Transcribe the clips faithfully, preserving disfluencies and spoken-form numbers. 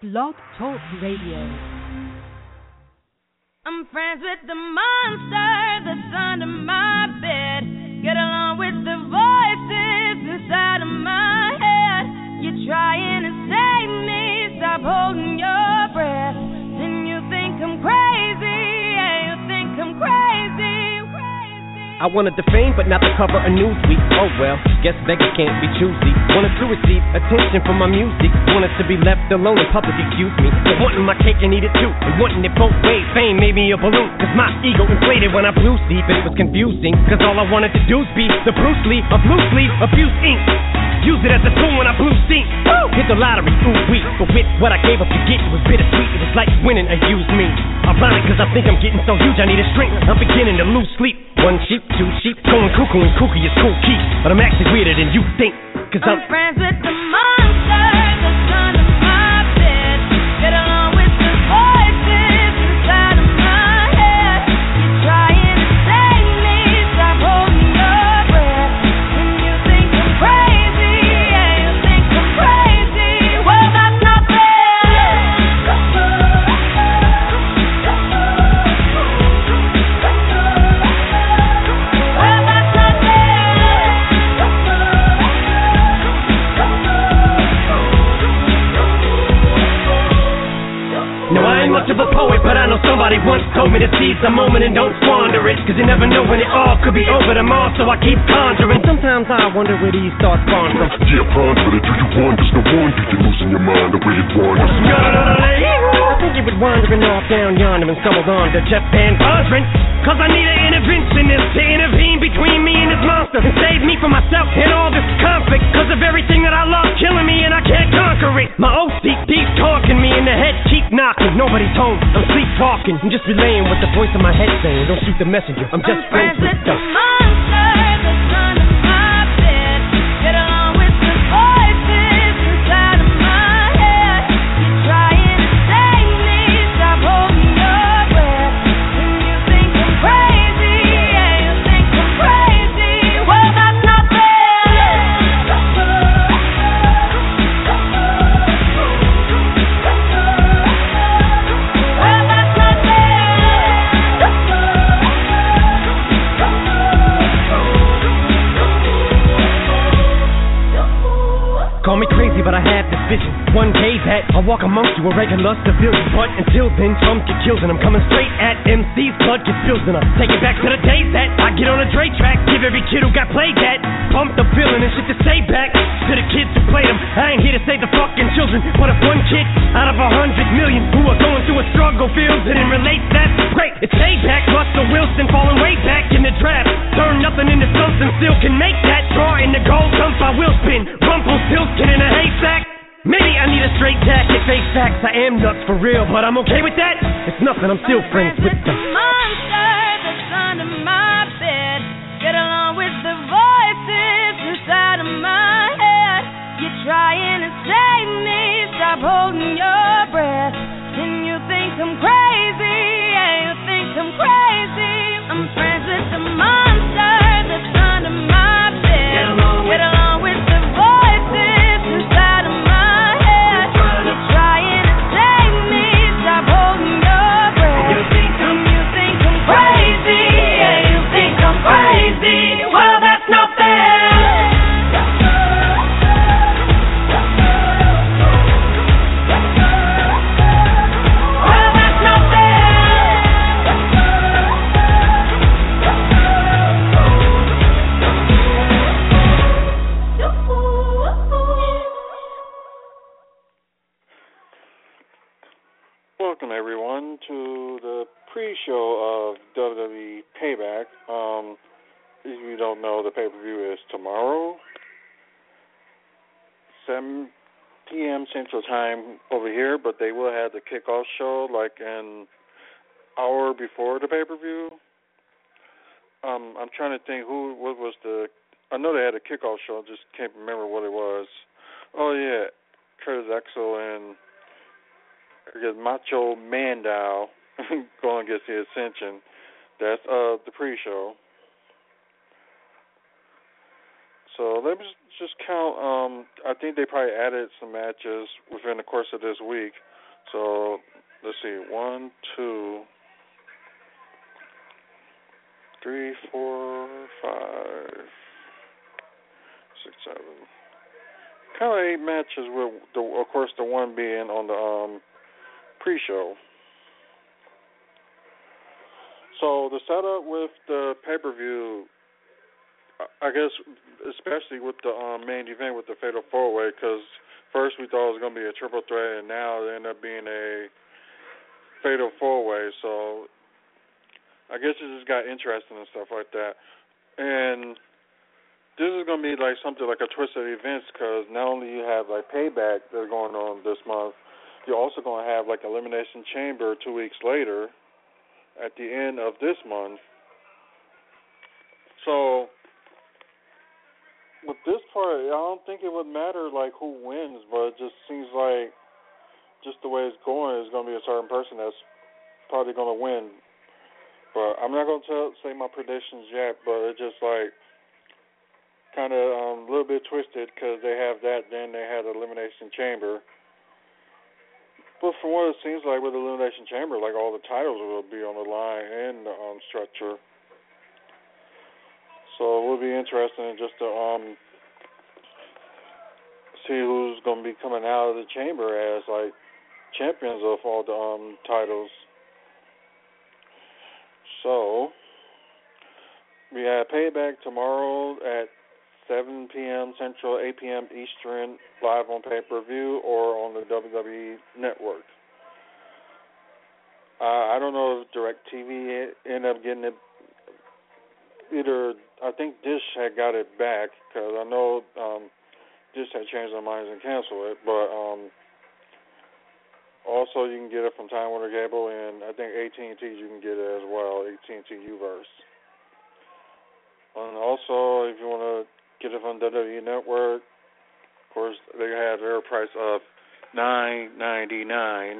Blog Talk Radio. I'm friends with the monster that's under my bed. Get along with the voices inside of my head. You're trying to save me, stop holding your breath. Then you think I'm crazy, yeah, you think I'm crazy. I wanted the fame, but not the cover of Newsweek. Oh well, guess beggars can't be choosy. Wanted to receive attention from my music. Wanted to be left alone in public, excuse me. But wanting my cake and eat it too, and wanting it both ways. Fame made me a balloon, cause my ego inflated when I blew sleep. It was confusing, cause all I wanted to do was be the Bruce Lee of loose leaf abuse ink. Use it as a tool when I blew steam. Woo! Hit the lottery, ooh wee. But with what I gave up to get, it was bittersweet. It was like winning a used me. Ironic, cause I think I'm getting so huge, I need a shrink. I'm beginning to lose sleep. One sheep, two sheep, going cuckoo and kooky is cool key. But I'm actually weirder than you think. Cause I'm, I'm friends with the monster that's under my bed. Get along with the voices inside of my head. You're trying to save me, stop holding your breath. And you think I'm crazy, yeah, you think I'm crazy. Well, that's not fair. Well, that's not fair. no, I ain't much of a poet, but I know somebody once told me to seize the moment and don't squander it. Cause you never know when it all could be over tomorrow, so I keep conjuring. Sometimes I wonder where these thoughts spawn from. Yeah, ponder it, do you wonder? No wonder you're losing your mind the way it wanders. I think you been wandering off down yonder and stumbled on to Jeff Van Vondren. Cause I need an interventionist to intervene between me and this monster and save me from myself and all this conflict. Cause of everything that I love killing me and I can't conquer it. My O C D's talking me in the head, keep knocking. Nobody's home, I'm sleepwalking. I'm just relaying what the voice in my head saying. Don't shoot the messenger, I'm just I'm friends with the the monster that's under my bed. Get along with the voices inside of my head. You're trying to save me, stop holding your breath. And you think I'm crazy, yeah, you think I'm crazy. Well, that's not fair. Well, that's not Call me crazy, but I have this vision. One day that I'll walk amongst you, a regular civilian. But until then, some get killed and I'm coming straight at M C's. Blood gets spilled and I take it back to the days that I get on a Dre track. Give every kid who got played that pumped up feeling and shit to say back to the kids who played them. I ain't here to save the fucking children, but if one kid out of a hundred million who are going through a struggle feels it and relates, that's great. It's payback. Russell Wilson falling way back in the draft. Turn nothing into something, still can make that draw in the gold dump. I will spin Rumpelstiltskin in a haystack. Maybe I need a straight jacket, face facts. I am nuts for real, but I'm okay with that. It's nothing, I'm still friends with the monster that's under my bed. Get along with the voices inside of my head. You're trying to save me, stop holding your breath. And you think I'm crazy, yeah, you think I'm crazy. I'm friends with the monster that's under my bed. Get along with, Get along with the voices inside of my head. You're trying to save me, stop holding your breath. You think I'm, you think I'm crazy, yeah, you think I'm crazy. Well, that's not fair. Well, that's not Welcome everyone to the pre-show of W W E Payback. Um, if you don't know, the pay-per-view is tomorrow, seven p.m. Central Time over here, but they will have the kickoff show like an hour before the pay-per-view. Um, I'm trying to think who, what was the, I know they had a kickoff show, I just can't remember what it was. Oh yeah, Curtis Axel and Because Macho Mandow going against the Ascension. That's uh, the pre-show. So let's just count. Um, I think they probably added some matches within the course of this week. So let's see, one, two, three, four, five, six, seven. Kind of eight matches with, the, of course, the one being on the um, pre-show. So the setup with the pay-per-view, I guess, especially with the um, main event with the Fatal four-way, because first we thought it was going to be a triple threat, and now it ended up being a Fatal four-way. So I guess it just got interesting and stuff like that. And this is going to be like something like a twist of events, because not only you have like Payback that's going on this month, you're also going to have like Elimination Chamber two weeks later at the end of this month. So with this part, I don't think it would matter like who wins, but it just seems like just the way it's going is going to be a certain person that's probably going to win. But I'm not going to tell, say my predictions yet, but it's just like kind of um, a little bit twisted because they have that, then they had Elimination Chamber. But from what it seems like with Elimination Chamber, like all the titles will be on the line and the um, structure. So it will be interesting just to um, see who's going to be coming out of the chamber as like champions of all the um, titles. So we have Payback tomorrow at seven p.m. Central, eight p.m. Eastern, live on pay-per-view or on the W W E Network. Uh, I don't know if DirecTV ended up getting it. Either, I think Dish had got it back, because I know um, Dish had changed their minds and canceled it, but um, also you can get it from Time Warner Cable, and I think A T and T you can get it as well, A T and T U-verse. And also, if you want to get it from W W E Network, of course, they have their price of nine ninety-nine.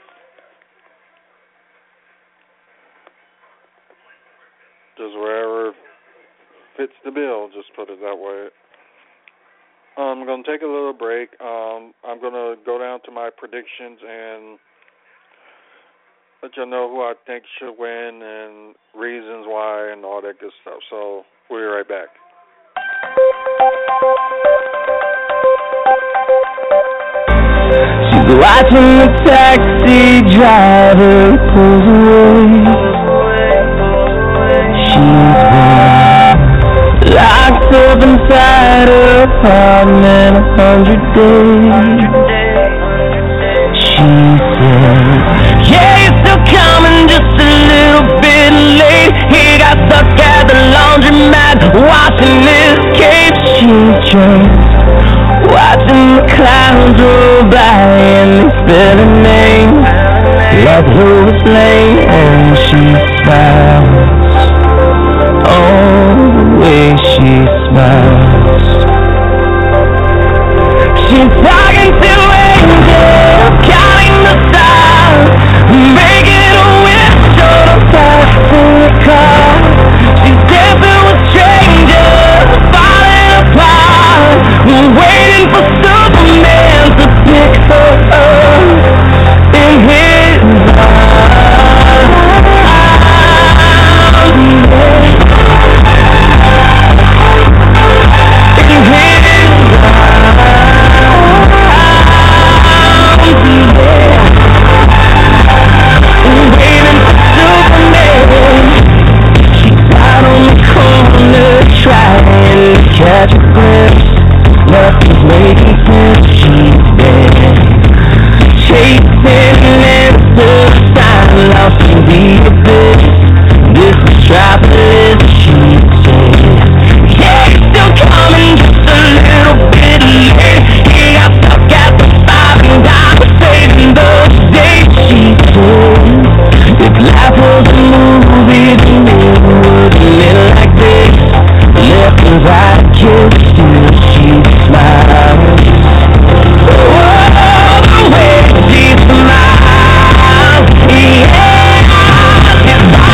Just wherever fits the bill, just put it that way. I'm going to take a little break. Um, I'm going to go down to my predictions and let you know who I think should win and reasons why and all that good stuff. So we'll be right back. She's watching the taxi driver pull away. She's been locked up inside her apartment a hundred days. She said, yeah, you're still coming, just a little bit late. He got stuck at the laundromat washing his cape. She's just watching the clouds roll by and they spell her name like Lois Lane, and she smiles. Oh, the way she smiles. She's talking to angels, counting the stars, making a wish on a passing car. She's dancing with strangers, falling apart, waiting for Superman to pick her up in his arms. Trying to catch a glimpse, nothing's making sense. She's been chasing answers, time lost in the abyss. This metropolis, she said, yeah, you're still coming, just a little bit late. He got stuck at the five and I'm saving those days. She said, if life was a movie, then it would have been like this. Left and right kiss, still she smiles. Oh, the way she smiles, yeah, she's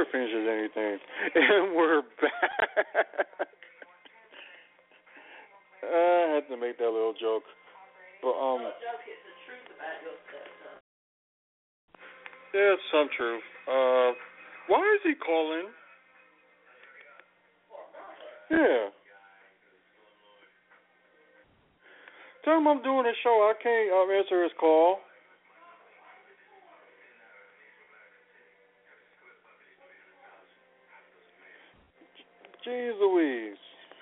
finishes anything. And we're back. I had to make that little joke. But, um... yeah, it's some truth. Uh, why is he calling? Yeah. Tell him I'm doing a show. I can't um, answer his call. Jeez Louise.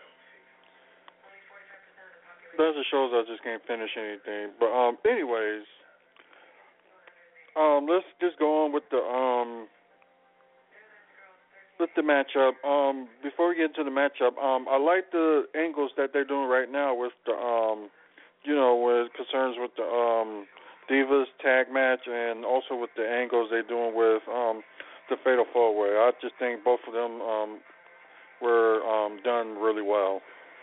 That's the shows I just can't finish anything. But um, anyways, um, let's just go on with the um, with the matchup. Um, before we get into the matchup, um, I like the angles that they're doing right now with the um, you know, with concerns with the um, Divas tag match, and also with the angles they're doing with um, the Fatal Four Way. I just think both of them um, were um, done really well.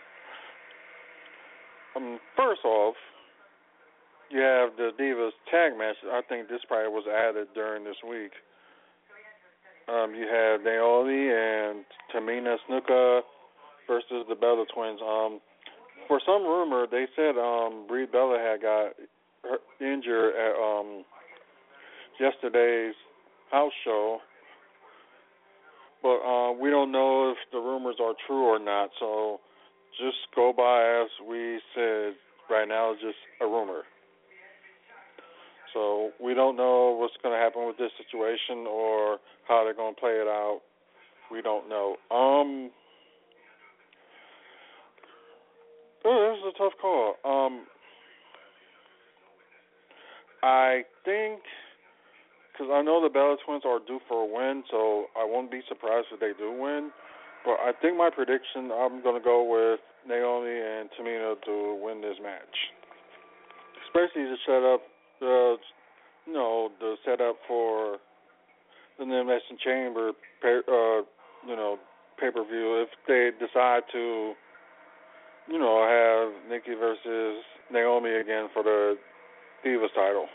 Um, first off, you have the Divas tag match. I think this probably was added during this week. Um, you have Naomi and Tamina Snuka versus the Bella Twins. Um, for some rumor, they said um, Brie Bella had got her injured at um, yesterday's house show, but uh, we don't know if the rumors are true or not. So just go by as we said. Right now, it's just a rumor. So we don't know what's going to happen with this situation or how they're going to play it out. We don't know. Um, oh, this is a tough call. Um, I think, because I know the Bella Twins are due for a win, so I won't be surprised if they do win. But I think my prediction, I'm going to go with Naomi and Tamina to win this match. Especially to set up the, you know, the setup for the Elimination Chamber, pay, uh, you know, pay-per-view. If they decide to, you know, have Nikki versus Naomi again for the Divas title.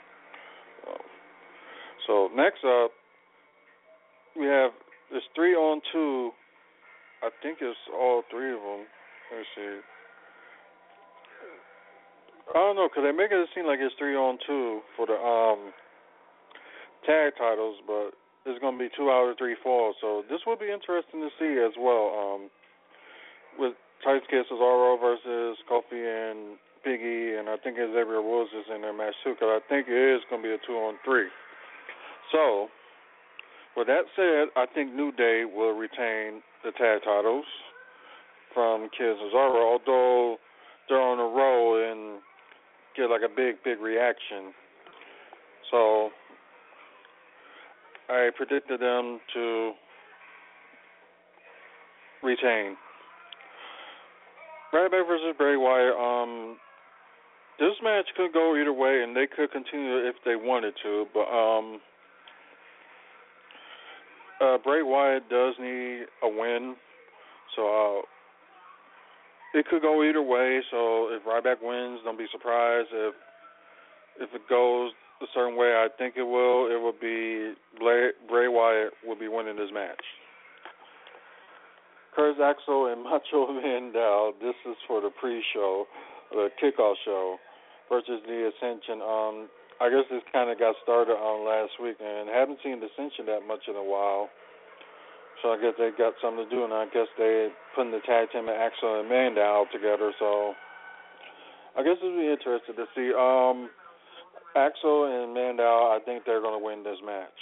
So next up, we have this three on two. I think it's all three of them. Let me see. I don't know, because they make it seem like it's three on two for the um, tag titles, but it's going to be two out of three falls. So this will be interesting to see as well. Um, with Titus Kid Cesaro versus Kofi and Big E, and I think Xavier Woods is in their match too, because I think it is going to be a two on three. So, with that said, I think New Day will retain the tag titles from Kid Cesaro, although they're on a roll and get like a big, big reaction. So, I predicted them to retain. Ryback versus Bray Wyatt. Um, this match could go either way, and they could continue if they wanted to. But um, uh, Bray Wyatt does need a win, so uh, it could go either way. So if Ryback wins, don't be surprised. If if it goes a certain way, I think it will. It will be Bray, Bray Wyatt will be winning this match. Curtis Axel and Macho Man Dow. This is for the pre-show, the kickoff show, versus the Ascension. Um, I guess this kind of got started on last week, and haven't seen the Ascension that much in a while. So I guess they got something to do, and I guess they putting the tag team of Axel and Mandow together. So I guess it'll be interesting to see. Um, Axel and Mandow, I think they're going to win this match.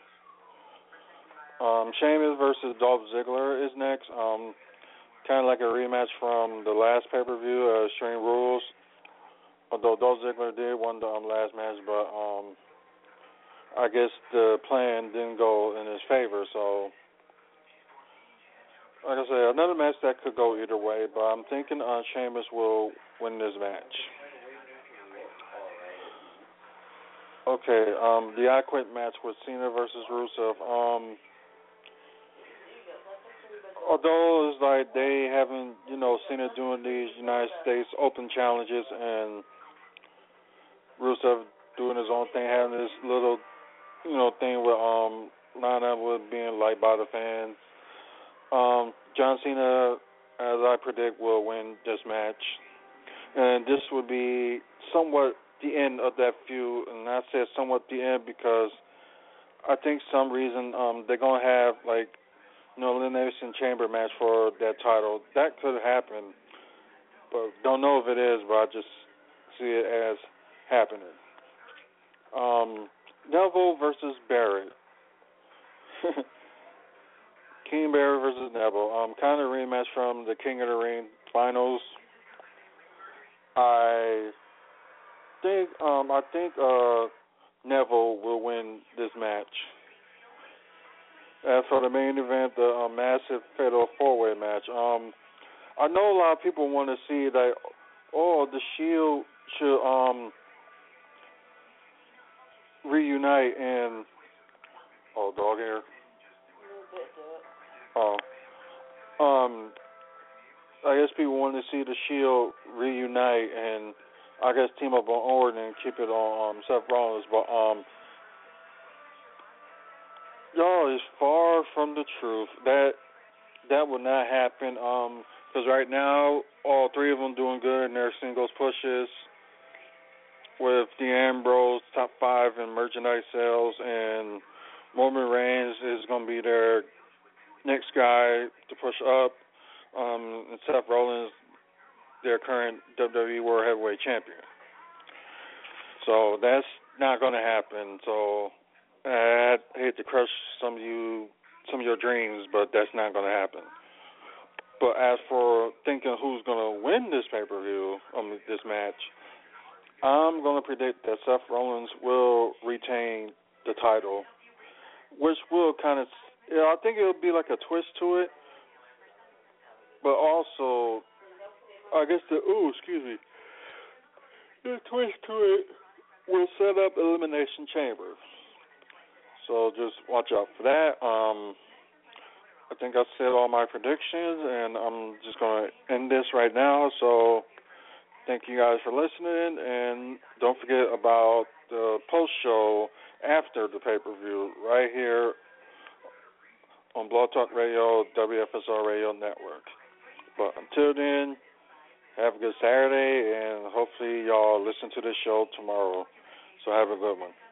Um, Sheamus versus Dolph Ziggler is next. Um, kind of like a rematch from the last pay-per-view, uh, Extreme Rules. Although Dolph Ziggler did win the um, last match, but um, I guess the plan didn't go in his favor. So, like I said, another match that could go either way, but I'm thinking uh, Sheamus will win this match. Okay, um, the I Quit match with Cena versus Rusev. Um, although it's like they haven't, you know, Cena doing these United States Open challenges and Rusev doing his own thing, having this little, you know, thing with um lineup was being liked by the fans. Um, John Cena, as I predict, will win this match. And this would be somewhat the end of that feud. And I said somewhat the end because I think some reason um, they're going to have, like, you know, Elimination Chamber match for that title. That could happen, but don't know if it is, but I just see it as happening. Um, Neville versus Barrett. King Barrett versus Neville. Um, kind of rematch from the King of the Ring finals. I think um, I think uh, Neville will win this match. As for the main event, the uh, massive fatal four-way match, um, I know a lot of people want to see that. Oh, the Shield should um, reunite and oh, dog hair. Oh, um, I guess people want to see the Shield reunite and I guess team up on Orton and keep it on um, Seth Rollins, but um. Y'all is far from the truth. That that will not happen. Um, because right now all three of them doing good in their singles pushes. With the Ambrose top five in merchandise sales, and Roman Reigns is going to be their next guy to push up. Um, and Seth Rollins, their current W W E World Heavyweight Champion. So that's not going to happen. So. I hate to crush some of you, some of your dreams, but that's not going to happen. But as for thinking who's going to win this pay-per-view, um, this match, I'm going to predict that Seth Rollins will retain the title, which will kind of, you know, I think it'll be like a twist to it, but also, I guess the, ooh, excuse me, the twist to it will set up Elimination Chamber. So just watch out for that. Um, I think I said all my predictions, and I'm just going to end this right now. So thank you guys for listening, and don't forget about the post-show after the pay-per-view right here on Blog Talk Radio, W F S R Radio Network. But until then, have a good Saturday, and hopefully y'all listen to this show tomorrow. So have a good one.